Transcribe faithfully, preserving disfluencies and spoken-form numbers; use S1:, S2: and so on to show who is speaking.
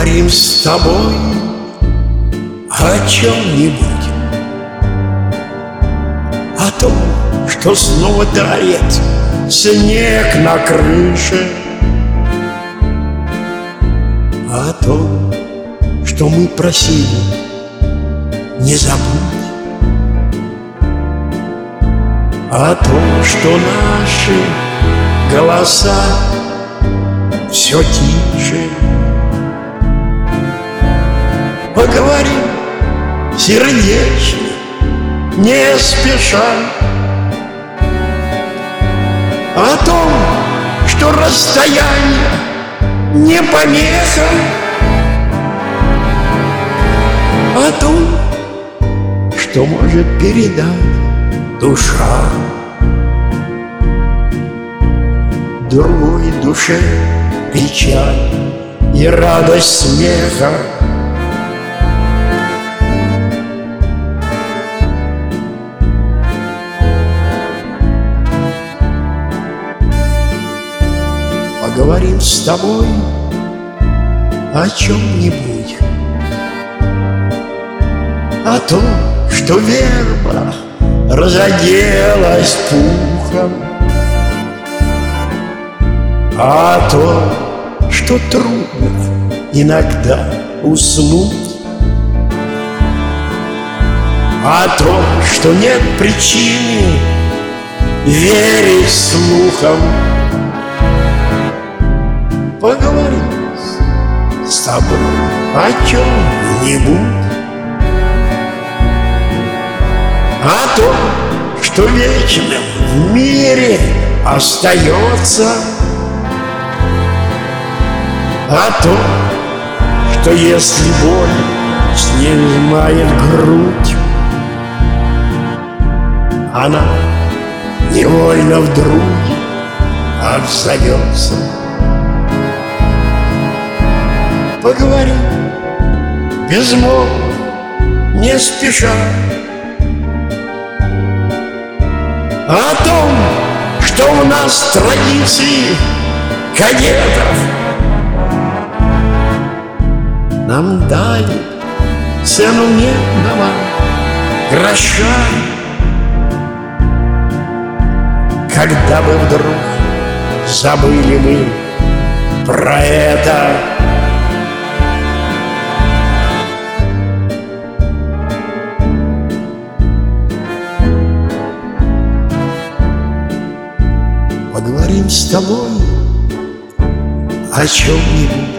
S1: Поговорим с тобой о чем-нибудь, о том, что снова тает снег на крыше, о том, что мы просили не забудь, о том, что наши голоса все тише. Поговорим сердечно, не спеша, о том, что расстояние не помеха, о том, что может передать душа другой душе печаль и радость смеха. Поговорим с тобой о чем-нибудь, о том, что верба разоделась пухом, о том, что трудно иногда уснуть, о том, что нет причины верить слухам. Поговорим с тобой о чем-нибудь, о том, что вечным в мире остается, о том, что если боль снимает грудь, она невольно вдруг отзовется. Поговорим без слов, не спеша, о том, что у нас традиции кадетов нам дали цену медного гроша. Когда бы вдруг забыли мы про это, поговорим с тобой о чем-нибудь,